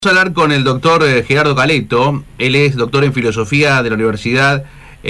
Vamos a hablar con el doctor Gerardo Galeto. Él es doctor en filosofía de la Universidad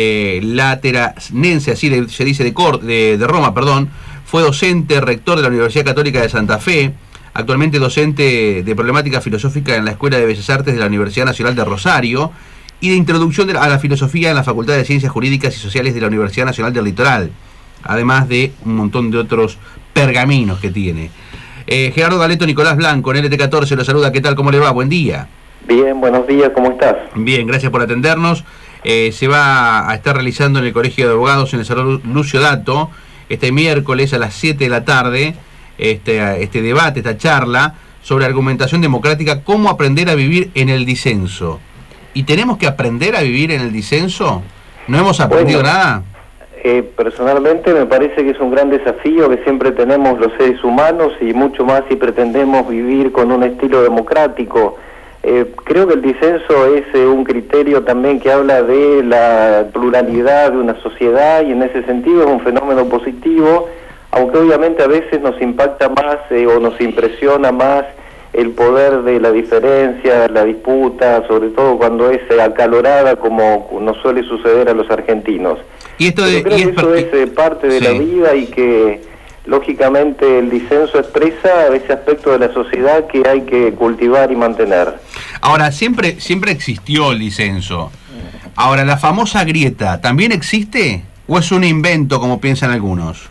Lateranense, así se dice, de Roma, perdón. Fue docente, rector de la Universidad Católica de Santa Fe, actualmente docente de problemática filosófica en la Escuela de Bellas Artes de la Universidad Nacional de Rosario y de introducción a la filosofía en la Facultad de Ciencias Jurídicas y Sociales de la Universidad Nacional del Litoral, además de un montón de otros pergaminos que tiene. Gerardo Galeto, Nicolás Blanco, en LT14, lo saluda. ¿Qué tal? ¿Cómo le va? Buen día. Bien, buenos días, ¿cómo estás? Bien, gracias por atendernos. Se va a estar realizando en el Colegio de Abogados, en el Salón Lucio Dato, este miércoles a las 7 de la tarde, este debate, esta charla sobre argumentación democrática, cómo aprender a vivir en el disenso. ¿Y tenemos que aprender a vivir en el disenso? ¿No hemos aprendido nada? Personalmente me parece que es un gran desafío que siempre tenemos los seres humanos, y mucho más si pretendemos vivir con un estilo democrático. Creo que el disenso es un criterio también que habla de la pluralidad de una sociedad, y en ese sentido es un fenómeno positivo, aunque obviamente a veces nos impacta más o nos impresiona más el poder de la diferencia, la disputa, sobre todo cuando es acalorada, como nos suele suceder a los argentinos. Y esto creo que eso es parte de la vida, y que lógicamente el disenso expresa ese aspecto de la sociedad que hay que cultivar y mantener. Ahora, siempre existió el disenso. Ahora, ¿la famosa grieta también existe o es un invento como piensan algunos?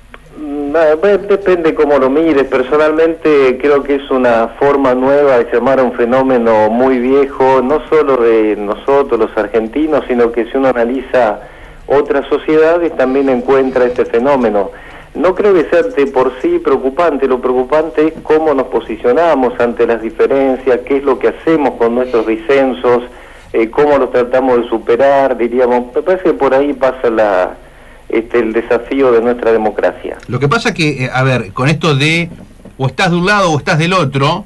Depende cómo lo mires. Personalmente creo que es una forma nueva de llamar a un fenómeno muy viejo, no solo de nosotros los argentinos, sino que si uno analiza otras sociedades también encuentra este fenómeno. No creo que sea de por sí preocupante. Lo preocupante es cómo nos posicionamos ante las diferencias, qué es lo que hacemos con nuestros disensos, cómo los tratamos de superar, diríamos. Me parece que por ahí pasa el desafío de nuestra democracia. Lo que pasa que, a ver, con esto de o estás de un lado o estás del otro,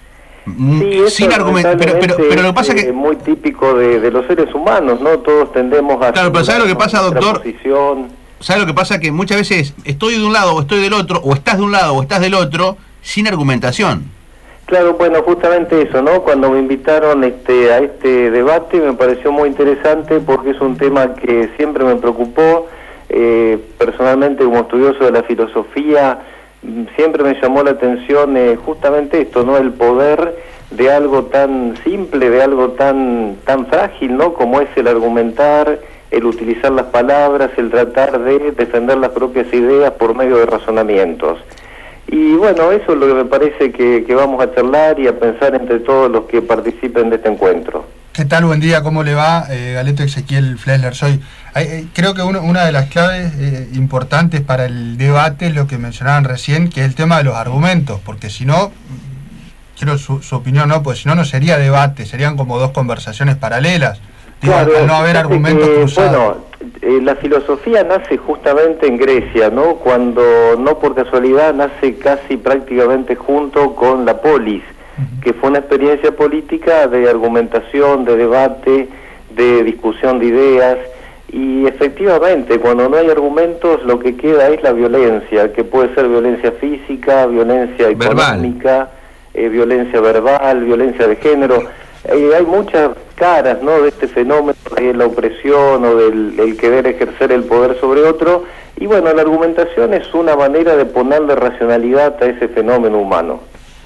sí, sin argumentar, pero lo que pasa que muy típico de los seres humanos, ¿no? Todos tendemos a... Claro, pero ¿sabe lo que pasa, doctor? Posición. ¿Sabe lo que pasa? Que muchas veces estoy de un lado o estoy del otro, o estás de un lado o estás del otro, sin argumentación. Claro, bueno, justamente eso, ¿no? Cuando me invitaron a este debate me pareció muy interesante, porque es un tema que siempre me preocupó. Personalmente, como estudioso de la filosofía, siempre me llamó la atención justamente esto, ¿no? El poder de algo tan simple, de algo tan frágil, ¿no? Como es el argumentar, el utilizar las palabras, el tratar de defender las propias ideas por medio de razonamientos. Y bueno, eso es lo que me parece que vamos a charlar y a pensar entre todos los que participen de este encuentro. ¿Qué tal? Buen día, ¿cómo le va? Galeto Ezequiel Flesler soy. Creo que una de las claves importantes para el debate es lo que mencionaban recién, que es el tema de los argumentos, porque si no, quiero su opinión, ¿no? Pues si no, no sería debate, serían como dos conversaciones paralelas. Digo, claro, al no haber argumentos cruzados. Bueno, la filosofía nace justamente en Grecia, ¿no? Cuando, no por casualidad, nace casi prácticamente junto con la polis, que fue una experiencia política de argumentación, de debate, de discusión de ideas, y efectivamente cuando no hay argumentos lo que queda es la violencia, que puede ser violencia física, violencia económica, violencia verbal, violencia de género. Hay muchas caras, ¿no?, de este fenómeno de la opresión o del querer ejercer el poder sobre otro, y bueno, la argumentación es una manera de ponerle racionalidad a ese fenómeno humano.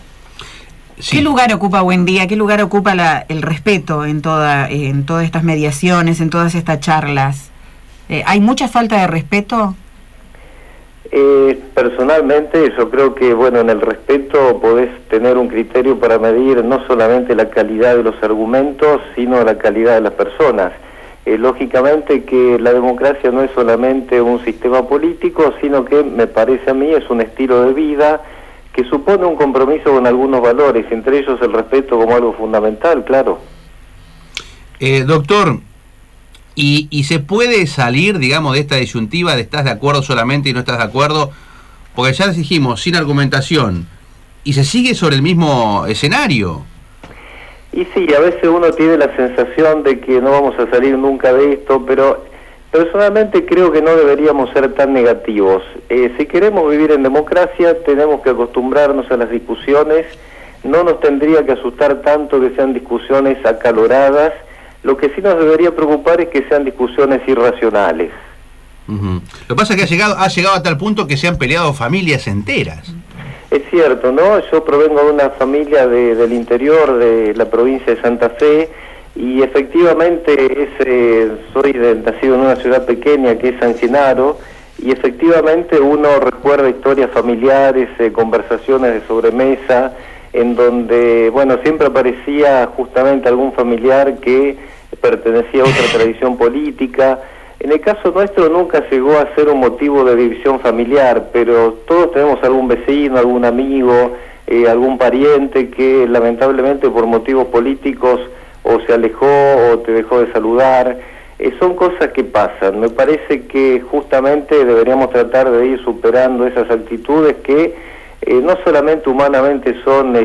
Sí. ¿Qué lugar ocupa, buen día, qué lugar ocupa el respeto en todas estas mediaciones, en todas estas charlas? ¿Hay mucha falta de respeto? Personalmente yo creo que, bueno, en el respeto podés tener un criterio para medir no solamente la calidad de los argumentos, sino la calidad de las personas. Lógicamente que la democracia no es solamente un sistema político, sino que, me parece a mí, es un estilo de vida que supone un compromiso con algunos valores, entre ellos el respeto como algo fundamental, claro. Doctor, ¿y se puede salir, digamos, de esta disyuntiva de estás de acuerdo solamente y no estás de acuerdo? Porque ya les dijimos, sin argumentación, y se sigue sobre el mismo escenario. Y sí, a veces uno tiene la sensación de que no vamos a salir nunca de esto, pero personalmente creo que no deberíamos ser tan negativos. Si queremos vivir en democracia, tenemos que acostumbrarnos a las discusiones no nos tendría que asustar tanto que sean discusiones acaloradas. Lo que sí nos debería preocupar es que sean discusiones irracionales. Lo que pasa es que ha llegado a tal punto que se han peleado familias enteras. Es cierto, ¿no? Yo provengo de una familia del interior de la provincia de Santa Fe y efectivamente soy nacido en una ciudad pequeña que es San Genaro, y efectivamente uno recuerda historias familiares, conversaciones de sobremesa, en donde, bueno, siempre aparecía justamente algún familiar que pertenecía a otra tradición política. En el caso nuestro nunca llegó a ser un motivo de división familiar, pero todos tenemos algún vecino, algún amigo, algún pariente que lamentablemente por motivos políticos o se alejó o te dejó de saludar. Son cosas que pasan. Me parece que justamente deberíamos tratar de ir superando esas actitudes que no solamente humanamente son,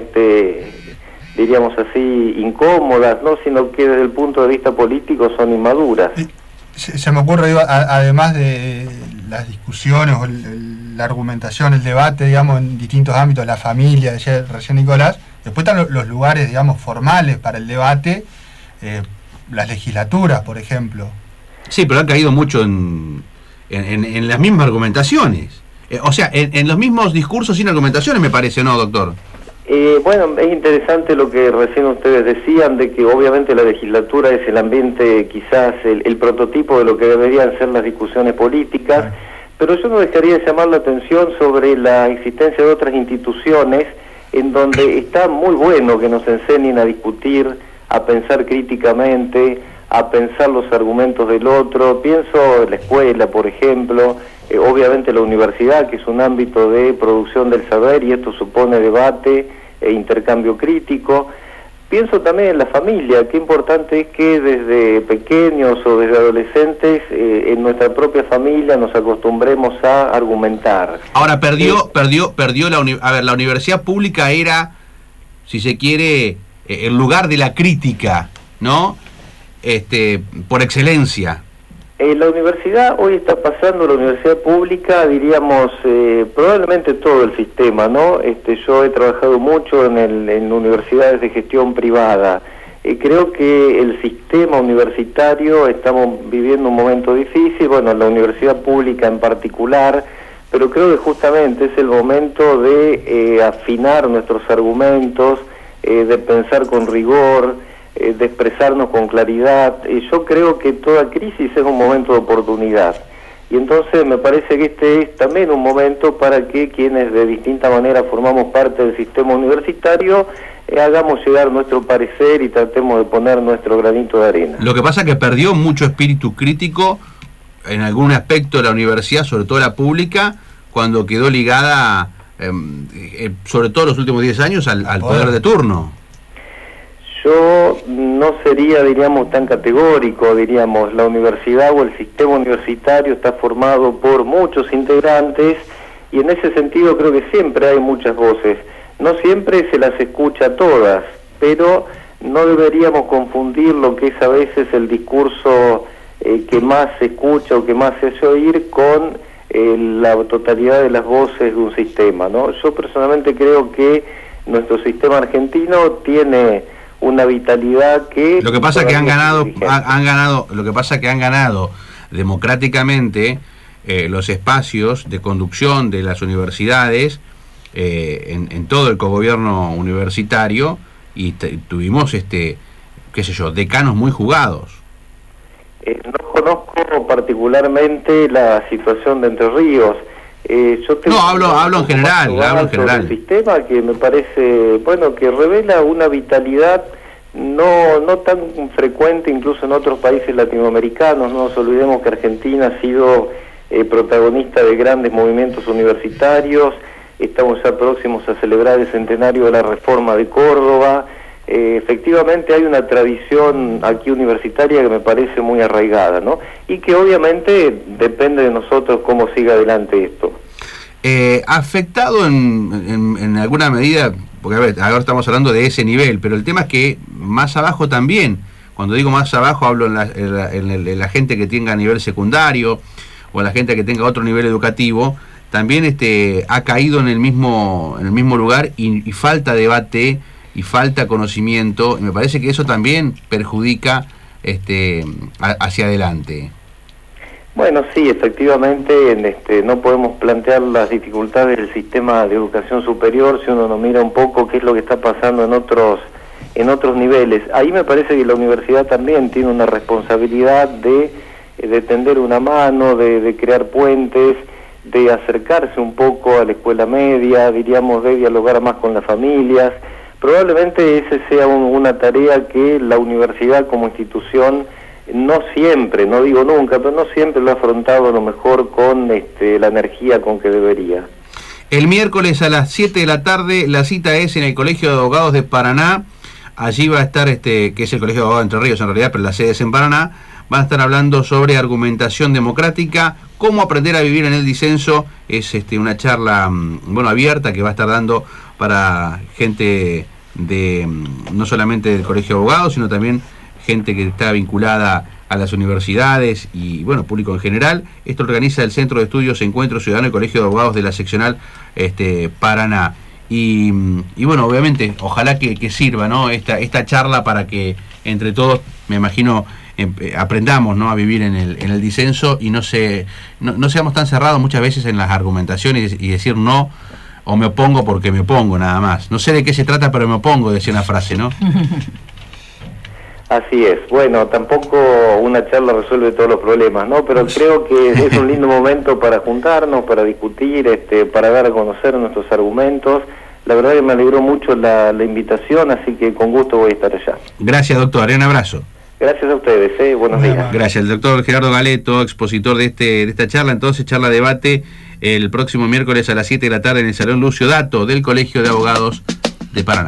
diríamos así, incómodas, ¿no?, sino que desde el punto de vista político son inmaduras. Se me ocurre, digo, además de las discusiones o la argumentación, el debate, digamos, en distintos ámbitos, la familia, decía recién Nicolás, después están los lugares, digamos, formales para el debate, las legislaturas, por ejemplo. Sí, pero han caído mucho en las mismas argumentaciones. O sea, en los mismos discursos sin argumentaciones, me parece, ¿no, doctor? Bueno, es interesante lo que recién ustedes decían, de que obviamente la legislatura es el ambiente, quizás el prototipo de lo que deberían ser las discusiones políticas, pero yo no dejaría de llamar la atención sobre la existencia de otras instituciones en donde está muy bueno que nos enseñen a discutir, a pensar críticamente, a pensar los argumentos del otro. Pienso en la escuela, por ejemplo, obviamente la universidad, que es un ámbito de producción del saber, y esto supone debate e intercambio crítico. Pienso también en la familia, qué importante es que desde pequeños o desde adolescentes en nuestra propia familia nos acostumbremos a argumentar. Ahora perdió la universidad pública era, si se quiere, el lugar de la crítica, ¿no? Por excelencia. La universidad hoy está pasando, la universidad pública, diríamos, probablemente todo el sistema, ¿no? Yo he trabajado mucho en universidades de gestión privada. Creo que el sistema universitario, estamos viviendo un momento difícil, bueno, la universidad pública en particular, pero creo que justamente es el momento de afinar nuestros argumentos, de pensar con rigor, de expresarnos con claridad. Yo creo que toda crisis es un momento de oportunidad, y entonces me parece que este es también un momento para que quienes de distinta manera formamos parte del sistema universitario hagamos llegar nuestro parecer y tratemos de poner nuestro granito de arena. Lo que pasa es que perdió mucho espíritu crítico en algún aspecto de la universidad, sobre todo la pública, cuando quedó ligada, sobre todo los últimos 10 años, al poder de turno. Yo no sería, diríamos, tan categórico, diríamos, la universidad o el sistema universitario está formado por muchos integrantes, y en ese sentido creo que siempre hay muchas voces. No siempre se las escucha todas, pero no deberíamos confundir lo que es a veces el discurso que más se escucha o que más se hace oír con la totalidad de las voces de un sistema, ¿no? Yo personalmente creo que nuestro sistema argentino tiene una vitalidad que... Lo que pasa es que han ganado democráticamente los espacios de conducción de las universidades en todo el cogobierno universitario, y tuvimos qué sé yo, decanos muy jugados. No conozco particularmente la situación de Entre Ríos. Yo tengo hablo en general, el sistema que me parece, bueno, que revela una vitalidad no tan frecuente incluso en otros países latinoamericanos. No nos olvidemos que Argentina ha sido protagonista de grandes movimientos universitarios. Estamos ya próximos a celebrar el centenario de la Reforma de Córdoba. Efectivamente hay una tradición aquí universitaria que me parece muy arraigada, ¿no? Y que obviamente depende de nosotros cómo siga adelante esto. Afectado en alguna medida, porque a ver, ahora estamos hablando de ese nivel, pero el tema es que más abajo también, cuando digo más abajo hablo en la gente que tenga nivel secundario o la gente que tenga otro nivel educativo, también ha caído en el mismo lugar, y falta debate y falta conocimiento, y me parece que eso también perjudica hacia adelante. Bueno, sí, efectivamente, no podemos plantear las dificultades del sistema de educación superior si uno no mira un poco qué es lo que está pasando en otros niveles. Ahí me parece que la universidad también tiene una responsabilidad de tender una mano, de crear puentes, de acercarse un poco a la escuela media, diríamos, de dialogar más con las familias. Probablemente esa sea una tarea que la universidad como institución no siempre, no digo nunca, pero no siempre lo ha afrontado a lo mejor con la energía con que debería. El miércoles a las 7 de la tarde la cita es en el Colegio de Abogados de Paraná. Allí va a estar, que es el Colegio de Abogados de Entre Ríos en realidad, pero la sede es en Paraná. Van a estar hablando sobre argumentación democrática, cómo aprender a vivir en el disenso. Es una charla abierta que va a estar dando para gente de no solamente del Colegio de Abogados, sino también gente que está vinculada a las universidades y público en general. Esto organiza el Centro de Estudios Encuentro Ciudadano y Colegio de Abogados de la seccional Paraná. Y obviamente, ojalá que sirva, ¿no? esta charla para que entre todos, me imagino, aprendamos, ¿no?, a vivir en el disenso y no seamos tan cerrados muchas veces en las argumentaciones y decir no o me opongo porque me opongo, nada más. No sé de qué se trata, pero me opongo, decía una frase, ¿no? Así es. Bueno, tampoco una charla resuelve todos los problemas, ¿no? Pero creo que es un lindo momento para juntarnos, para discutir, para dar a conocer nuestros argumentos. La verdad que me alegró mucho la invitación, así que con gusto voy a estar allá. Gracias, doctor. Un abrazo. Gracias a ustedes, buenos días. Gracias, el doctor Gerardo Galeto, expositor de esta charla. Entonces, charla debate el próximo miércoles a las 7 de la tarde en el Salón Lucio Dato del Colegio de Abogados de Paraná.